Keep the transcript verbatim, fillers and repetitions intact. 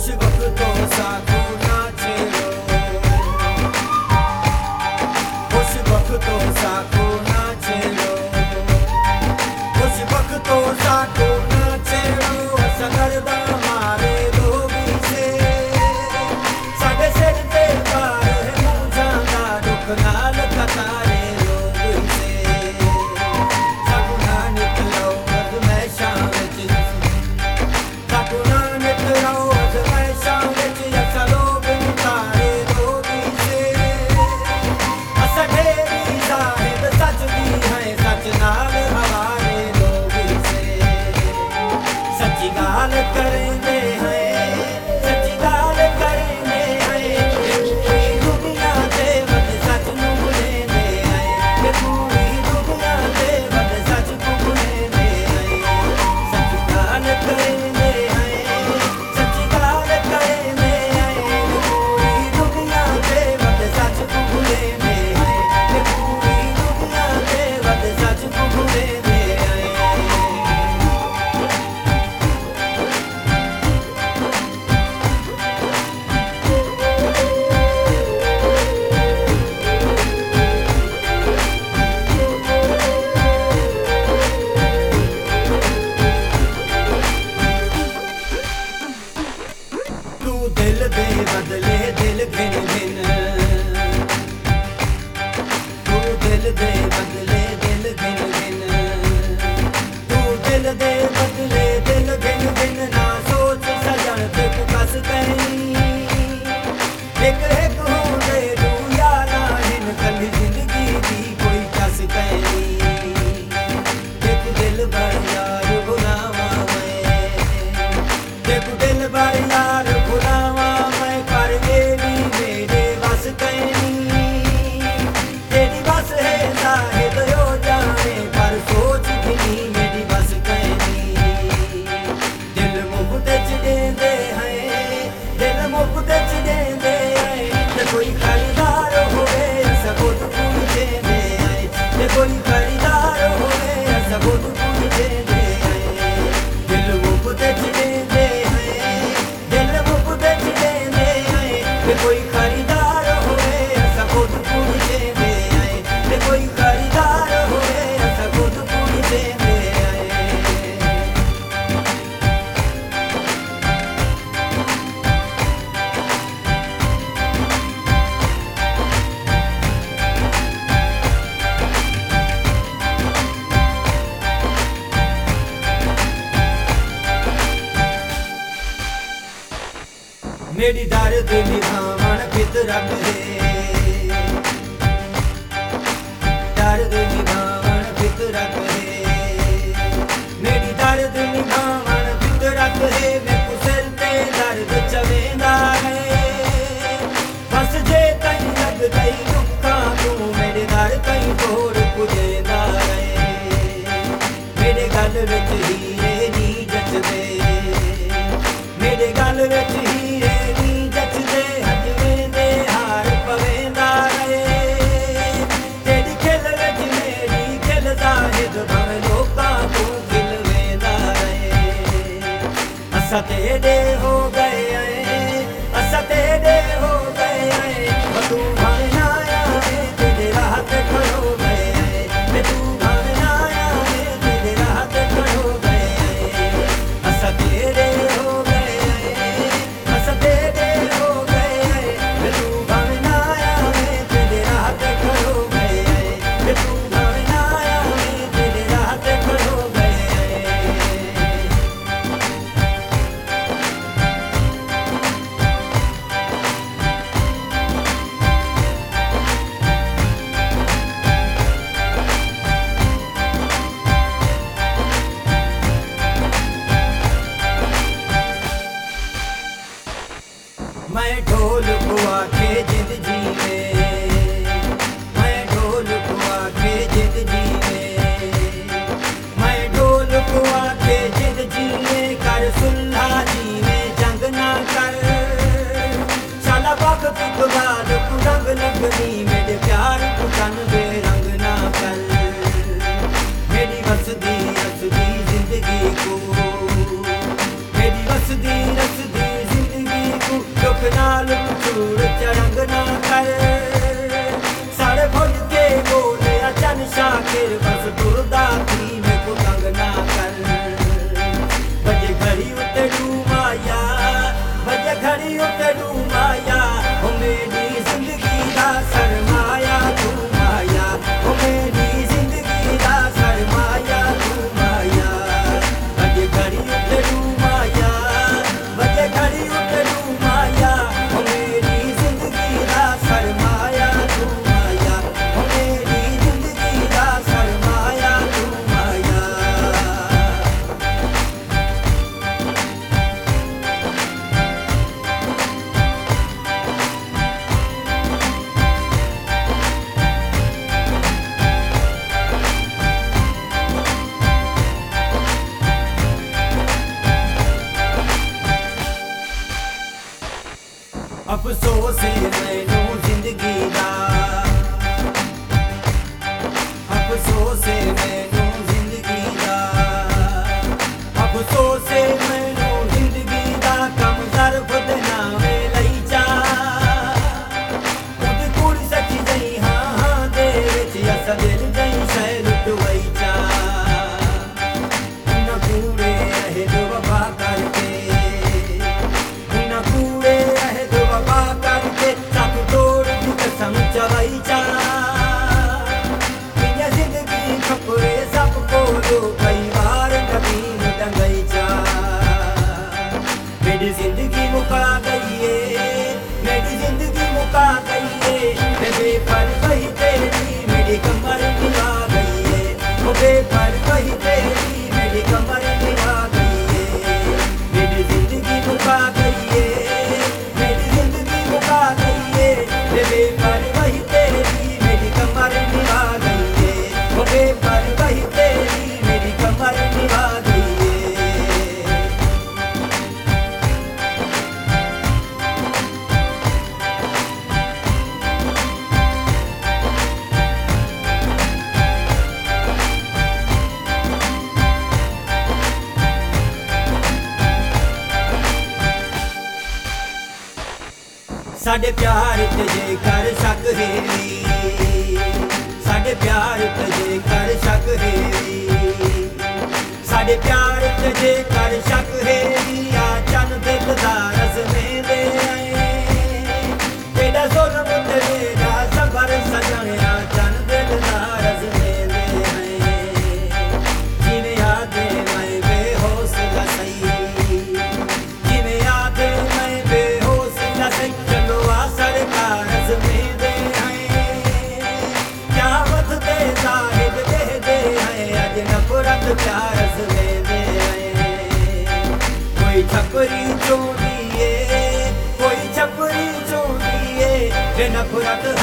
खुश वक्तों सा खोना छेड़ो, खुश वक्तों सा खोना छेड़ो, खुश वक्तों सा खोना छेड़ो। सगरदा मारे लोगी से साडे सिर ते पार है मूंझां दा दुख नाल कतारे लोगी से। साडू ना निकलो अज़मैशां विच, साडू ना निकलो अज़मैशां विच, असां लोग तारे लोगी से। असां ढेरी ज़ाहिद सच दी है, सच नाल हवारे लोगी से। सच्ची गाल करेंदे हैं, सच्ची गाल करेंदे हैं, पूरी दुनिया दे वध सच नूं भुलेंदे हैं, पूरी दुनिया दे वध सच नूं भुलेंदे हैं। सच्ची गाल करेंदे हैं, सच्ची गाल करेंदे हैं, पूरी दुनिया दे वध सच नूं भुलेंदे हैं, पूरी दुनिया दे वध सच नूं भुलेंदे हैं। तू दिल दे बदले दिल गिन गिन, तू दिल दे बदले दिल गिन गिन, तू दिल दे बदले दिल गिन गिन। ना सोच सजन ते कस कहीं, एक एक होंदे दू यारां हिन, कली जिंदगी दी कोई कस कहीं। एक दिल भर यार भुलावा मैं, एक दिल भर यार भुलावा मैं, पर मेरी मेरे बस कहीं। तेरी बस है ज़ाहिद हो जाने, पर सोच भी नहीं मेरी बस कहीं। दिल मुफ्त च देंदे हैं, दिल मुफ्त च देंदे हैं, ते कोई खरीदार होवे सबूत पूछे दे हैं, ते कोई खरीदार होवे सबूत पूछे दे हैं। दिल मुफ्त च देंदे हैं, दिल मुफ्त च देंदे हैं, ते कोई खरीदार होवे सबूत पूछे दे हैं, ते कोई खरीदार होवे सबूत पूछे दे हैं। मेरी दर्द निभावण फितरत है, दर्द निभावण फितरत है, मेरी दर्द निभावण फितरत है। मैं कुसर ते दर्द चवेंदा है, बस जे तई लग गई दुखा तू मेरे दर तई तोड़ पुजेंदा है। मेरे गल विच हीरे नी जचदे, मेरे गल विच हीरे नी जचदे, हजमें दे हार पवेंदा है। तेरी खिल विच मेरी खिल ज़ाहिद भावें लोकां तू खिलवेंदा है। असां तेरे हो गए हैं, असां तेरे हो गए हैं, ओ तू भावें ना आवे तेरे राह ते खड़ो गए हैं, मैं तू भावें ना आवे तेरे राह ते खड़ो गए हैं। असां तेरे हो गए हैं, असां तेरे हो गए हैं, मैं तू भावें ना आवे तेरे राह ते खड़ो गए हैं, मैं तू भावें ना आवे तेरे राह ते खड़ो गए हैं। मैं ढोल बुआ के जिंद जीवे, मैं ढोल बुआ के जिंद जीवे, मैं ढोल बुआ के जिंद जीवे। कर सुलह जीवे जंग ना कर, साला वक्त बाद कुरंग लगनी, मेरे प्यार को तन बेरंग ना कर। मेरी बसदी रसदी जिंदगी को, मेरी बसदी रसदी जिंदगी ਇੱਕ ਨਾਲ ਚੂੜ ਚਰੰਗ ਨਾ ਕਰ ਸਾਡੇ ਫੁੱਲ ਕੇ ਬੋਲਿਆ ਚੰਨ ਸ਼ਾਕਿਰ ਬਸ ਤੁਰਦਾ ਕੀ ਮੈਂ ਕੋ ਤੰਗ ਨਾ ਕਰ ਵਜੇ ਘੜੀ ਉੱਤੇ ਡੂ ਮਾਇਆ ਵਜੇ ਘੜੀ ਉੱਤੇ ਡੂ ਮਾਇਆ ਉਹ ਮੇਰੀ ਜ਼ਿੰਦਗੀ ਦਾ ਸਰਮਾਇਆ ਤੂੰ ਮਾਇਆ ਉਹ ਮੇਰੀ ਜ਼ਿੰਦਗੀ ਦਾ ਸਰਮਾਇਆ ਤੂੰ ਮਾਇਆ ਵਜੇ ਘੜੀ ਉੱਤੇ ਡੂ ਮਾਇਆ ਵਜੇ ਘੜੀ ਉੱਤੇ ਡੂ ਮਾਇਆ ਉਹ ਮੇਰੀ ਜ਼ਿੰਦਗੀ ਦਾ ਸਰਮਾਇਆ ਤੂੰ ਮਾਇਆ ਉਹ ਮੇਰੀ ਜ਼ਿੰਦਗੀ ਦਾ ਸਰਮਾਇਆ ਤੂੰ ਮਾਇਆ ਅਫਸੋਸ ਏ ਮੈਨੂੰ ਜ਼ਿੰਦਗੀ ਦਾ ਅਫਸੋਸ ਏ ਮੈਨੂੰ ਜ਼ਿੰਦਗੀ ਦਾ ਅਫਸੋਸ ਏ ਮੈਨੂੰ ਜ਼ਿੰਦਗੀ ਦਾ ਕੰਮ ਜ਼ਰਫ ਦੇ ਨਾਵੇਂ ਲਈ ਜਾ ਉਹਦੀ ਕੁੜੀ ਸੱਚੀ ਜਈ ਹਾਂ ਹਾਂ ਦੇ ਵਿੱਚ ਅਸਾਂ ਦਿਲ ਜਈ ਸ਼ੈ ਲੁੱਟਵਈ ਜਾ ਨਾ ਕੂੜੇ ਇਹ ਦੋ ਵਫਾ ਕਰਕੇ ਨਾ ਕੂੜੇ ਇਹ ਦੋ ਵਫਾ ਕਰਕੇ ਸਭ ਤੋੜ ਦੀ ਕਸਮ ਚਲਾਈ ਜਾ ਮੇਰੀ ਜ਼ਿੰਦਗੀ ਖਪਰੇ ਸਭ ਕੋਲੋਂ ਕਈ ਵਾਰ ਕਦੀ ਟੰਗਈ ਜਾ ਮੇਰੀ ਜ਼ਿੰਦਗੀ ਮੁਕਾ ਗਈ ਏ ਮੇਰੀ ਜ਼ਿੰਦਗੀ ਮੁਕਾ ਗਈ ਏ ਬੇਪਰ ਵਹੀ ਤੇਰੀ ਮੇਰੀ ਕਮਰ ਨਿਭਾ ਗਈ ਏ ਉਹ ਬੇਪਰ ਵਹੀ ਤੇਰੀ ਮੇਰੀ ਕਮਰ ਨਿਭਾ ਗਈ ਏ ਮੇਰੀ ਜ਼ਿੰਦਗੀ ਮੁਕਾ ਗਈ ਏ ਮੇਰੀ ਜ਼ਿੰਦਗੀ ਮੁਕਾ ਗਈ ਏ ਬੇਪਰ ਵਹੀ ਤੇਰੀ ਮੇਰੀ ਕਮਰ ਨਿਭਾ ਗਈ ਏ ਉਹ ਬੇਪਰ ਵਹੀ ਤੇਰੀ ਮੇਰੀ ਕਮਰ ਨਿਭਾ ਗਈ ਏ ਸਾਡੇ ਪਿਆਰ ਤੇ ਜੇ ਕਰ ਸ਼ੱਕ ਹੈ ਸਾਡੇ ਪਿਆਰ ਤੇ ਜੇ ਕਰ ਸ਼ੱਕ ਹੈ ਸਾਡੇ ਪਿਆਰ ਤੇ ਜੇ ਕਰ ਸ਼ੱਕ ਹੈ ਆ ਚੰਨ ਦਿਲ ਦਾ ਰਸਮੇ ਦੇ ਆਏ ਤੇਰਾ ਜ਼ੁਲਮ ਤੇ ਮੇਰਾ ਸਬਰ ਸਜਣਿਆ ਚੰਨ ਦਿਲ ਦਾ ਰਸਮੇ ਦੇ ਆਏ ਜਿਵੇਂ ਆਦੇ ਮੈਂ ਬੇਹੋਸ਼ ਦਾ ਸਹੀ ਜਿਵੇਂ ਆਦੇ ਮੈਂ ਬੇਹੋਸ਼ ਦਾ ਸਹੀ ਸਰਕਾਰ ਜ਼ਮੀਨ ਹੈ ਕਿਆਮਤ ਦੇ ਜ਼ਾਹਿਦ ਦੇ ਦੇ ਹੈ ਅਜ ਨਫ਼ਰਤ ਪਿਆਰ ਜ਼ਮੀਨ ਹੈ ਕੋਈ ਛਪਰੀ ਚੋਂਦੀ ਏ ਕੋਈ ਛਪਰੀ ਚੋਂਦੀ ਏ ਜੇ ਨਫ਼ਰਤ